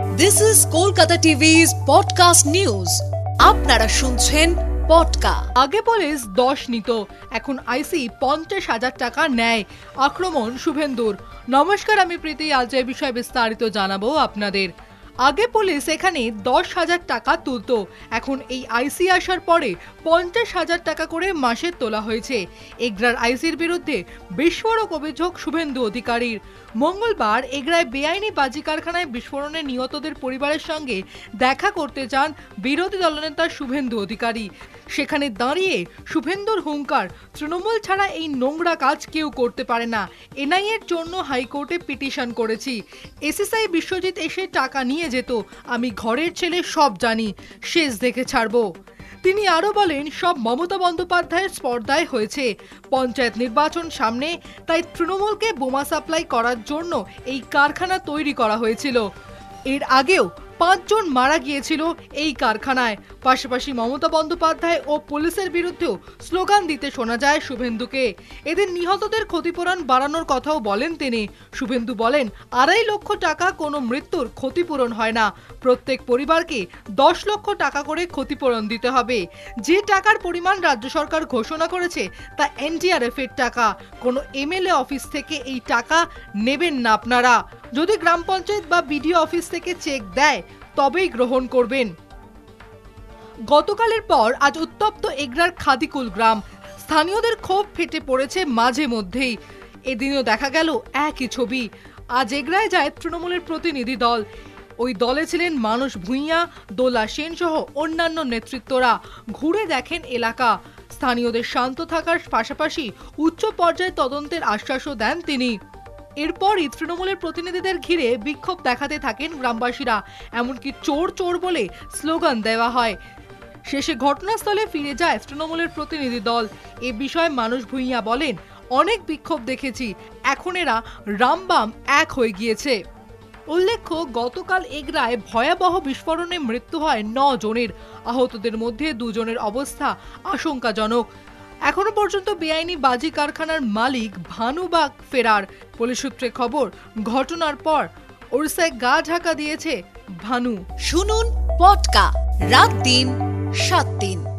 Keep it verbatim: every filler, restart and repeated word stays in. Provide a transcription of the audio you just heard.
This is Kolkata টিভি's podcast news. আপনারা শুনছেন পডকা। আগে পুলিশ দশ নিত, এখন আইসি পঞ্চাশ হাজার টাকা নেয়। আক্রমণ শুভেন্দুর। নমস্কার, আমি প্রীতি। আজ এই বিষয়ে বিস্তারিত জানাবো আপনাদের। আগে পুলিশ এখানে দশ হাজার টাকা তুলত, এখন এই আইসি আসার পরে পঞ্চাশ হাজার টাকা করে মাসে তোলা হয়েছে। এগরার আইসির বিরুদ্ধে বিস্ফোরক অভিযোগ শুভেন্দু অধিকারীর। মঙ্গলবার এগরায় বেআইনি বাজি কারখানায় বিস্ফোরণে নিহতদের পরিবারের সঙ্গে দেখা করতে যান বিরোধী দলনেতা শুভেন্দু অধিকারী। সেখানে দাঁড়িয়ে শুভেন্দুর হুঙ্কার, তৃণমূল ছাড়া এই নোংরা কাজ কেউ করতে পারে না। এনআইএর জন্য হাইকোর্টে পিটিশন করেছি। এসএসআই বিশ্বজিৎ এসে টাকা নিয়ে যেত, আমি ঘরের ছেলে, সব জানি, শেষ দেখে ছাড়বো। তিনি আরো বলেন, সব মমতা বন্দ্যোপাধ্যায়ের স্পর্ধায় হয়েছে। পঞ্চায়েত নির্বাচন সামনে, তাই তৃণমূলকে বোমা সাপ্লাই করার জন্য এই কারখানা তৈরি করা হয়েছিল। এর আগেও পাঁচজন মারা গিয়েছিল এই কারখানায়। পাশাপাশি মমতা বন্দ্যোপাধ্যায় ও পুলিশের বিরুদ্ধেও স্লোগান দিতে শোনা যায় শুভেন্দুকে। এদের নিহতদের ক্ষতিপূরণ বাড়ানোর কথাও বলেন তিনি। শুভেন্দু বলেন, আড়াই লক্ষ টাকা কোনো মৃত্যুর ক্ষতিপূরণ হয় না। প্রত্যেক পরিবারকে দশ লক্ষ টাকা করে ক্ষতিপূরণ দিতে হবে। যে টাকার পরিমাণ রাজ্য সরকার ঘোষণা করেছে তা এনডিআরএফ এর টাকা। কোনো এমএলএ অফিস থেকে এই টাকা নেবেন না আপনারা। যদি গ্রাম পঞ্চায়েত বা বিডিও অফিস থেকে চেক দেয় তবেই গ্রহণ করবেন। গতকালের পর আজ উত্তপ্ত এগরার খাদিকুল গ্রাম। স্থানীয়দের ক্ষোভ ফেটে পড়েছে মাঝে মধ্যেই। এদিনও দেখা গেল একই ছবি। আজ এগরায় যায় তৃণমূলের প্রতিনিধি দল। ওই দলে ছিলেন মানস ভূঁইয়া, দোলা সেন সহ অন্যান্য নেতৃত্বরা। ঘুরে দেখেন এলাকা। স্থানীয়দের শান্ত থাকার পাশাপাশি উচ্চ পর্যায়ে তদন্তের আশ্বাসও দেন তিনি। এরপরই তৃণমূলের প্রতিনিধিদের ঘিরে বিক্ষোভ দেখাতে থাকেন গ্রামবাসীরা। এমনকি চোর চোর বলে স্লোগান দেওয়া হয়। শেষে ঘটনাস্থলে ফিরে যায় তৃণমূলের প্রতিনিধি দল। এ বিষয়ে মানস ভূঁইয়া বলেন, অনেক বিক্ষোভ দেখেছি, এখন এরা রামবাম এক হয়ে গিয়েছে। উল্লেখ্য, গতকাল এগরায় ভয়াবহ বিস্ফোরণে মৃত্যু হয় ন জনের। আহতদের মধ্যে দুজনের অবস্থা আশঙ্কাজনক। এখনো পর্যন্ত বেআইনি বাজি কারখানার মালিক ভানুবাগ ফেরার। পুলিশ সূত্রে খবর, ঘটনার পর ওড়িশায় গা ঢাকা দিয়েছে ভানু। শুনুন পডকা রাত দিন সাত দিন।